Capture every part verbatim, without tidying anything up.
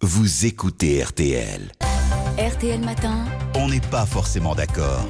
vous écoutez R T L. R T L Matin. On n'est pas forcément d'accord.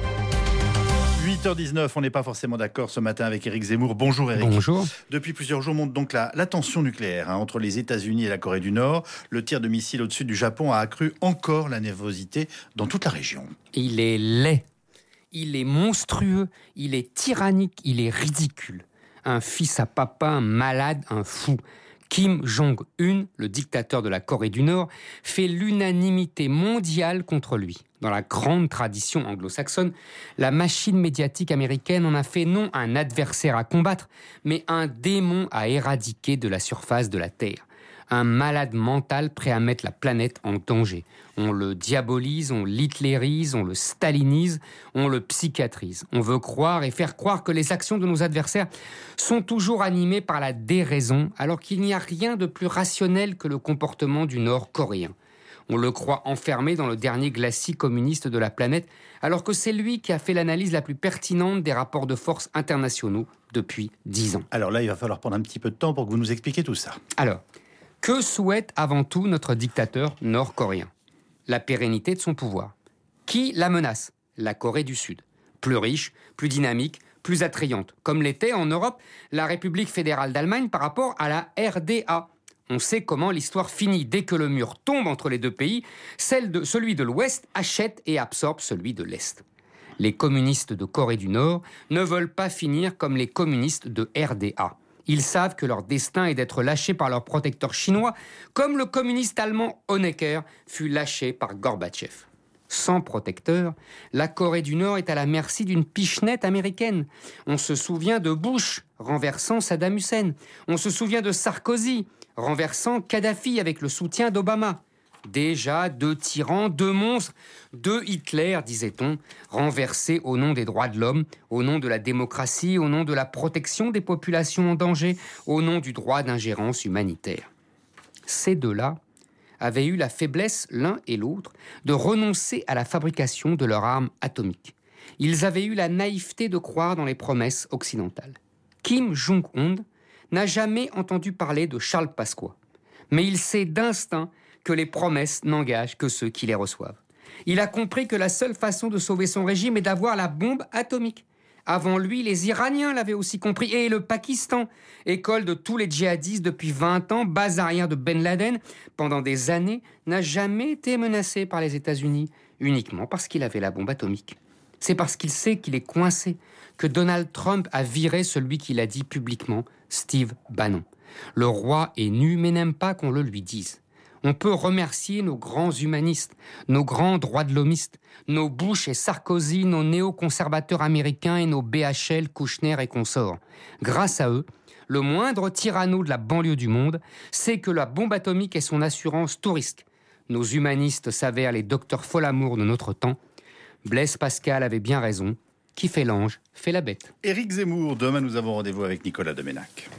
huit heures dix-neuf, on n'est pas forcément d'accord ce matin avec Éric Zemmour. Bonjour Éric. Bonjour. Depuis plusieurs jours monte donc la, la tension nucléaire hein, entre les États-Unis et la Corée du Nord. Le tir de missile au-dessus du Japon a accru encore la nervosité dans toute la région. Il est laid, il est monstrueux, il est tyrannique, il est ridicule. Un fils à papa, un malade, un fou. Kim Jong-un, le dictateur de la Corée du Nord, fait l'unanimité mondiale contre lui. Dans la grande tradition anglo-saxonne, la machine médiatique américaine en a fait non un adversaire à combattre, mais un démon à éradiquer de la surface de la Terre. Un malade mental prêt à mettre la planète en danger. On le diabolise, on l'hitlérise, on le stalinise, on le psychiatrise. On veut croire et faire croire que les actions de nos adversaires sont toujours animées par la déraison, alors qu'il n'y a rien de plus rationnel que le comportement du Nord-Coréen. On le croit enfermé dans le dernier glacis communiste de la planète, alors que c'est lui qui a fait l'analyse la plus pertinente des rapports de force internationaux depuis dix ans. Alors là, il va falloir prendre un petit peu de temps pour que vous nous expliquiez tout ça. Alors, que souhaite avant tout notre dictateur nord-coréen ? La pérennité de son pouvoir. Qui la menace ? La Corée du Sud. Plus riche, plus dynamique, plus attrayante, comme l'était en Europe la République fédérale d'Allemagne par rapport à la R D A. On sait comment l'histoire finit. Dès que le mur tombe entre les deux pays, celle de, celui de l'Ouest achète et absorbe celui de l'Est. Les communistes de Corée du Nord ne veulent pas finir comme les communistes de R D A. Ils savent que leur destin est d'être lâchés par leur protecteur chinois, comme le communiste allemand Honecker fut lâché par Gorbatchev. Sans protecteur, la Corée du Nord est à la merci d'une pichenette américaine. On se souvient de Bush renversant Saddam Hussein. On se souvient de Sarkozy renversant Kadhafi avec le soutien d'Obama. Déjà deux tyrans, deux monstres, deux Hitler, disait-on, renversés au nom des droits de l'homme, au nom de la démocratie, au nom de la protection des populations en danger, au nom du droit d'ingérence humanitaire. Ces deux-là avaient eu la faiblesse, l'un et l'autre, de renoncer à la fabrication de leurs armes atomiques. Ils avaient eu la naïveté de croire dans les promesses occidentales. Kim Jong-un n'a jamais entendu parler de Charles Pasqua, mais il sait d'instinct que les promesses n'engagent que ceux qui les reçoivent. Il a compris que la seule façon de sauver son régime est d'avoir la bombe atomique. Avant lui, les Iraniens l'avaient aussi compris, et le Pakistan, école de tous les djihadistes depuis vingt ans, base arrière de Ben Laden, pendant des années, n'a jamais été menacé par les États-Unis, uniquement parce qu'il avait la bombe atomique. C'est parce qu'il sait qu'il est coincé que Donald Trump a viré celui qu'il a dit publiquement, Steve Bannon. Le roi est nu, mais n'aime pas qu'on le lui dise. On peut remercier nos grands humanistes, nos grands droits de l'hommistes, nos Bush et Sarkozy, nos néoconservateurs américains et nos B H L, Kouchner et consorts. Grâce à eux, le moindre tyranno de la banlieue du monde sait que la bombe atomique est son assurance tout risque. Nos humanistes s'avèrent les docteurs Folamour de notre temps. Blaise Pascal avait bien raison. Qui fait l'ange, fait la bête. Éric Zemmour, demain nous avons rendez-vous avec Nicolas Domenac.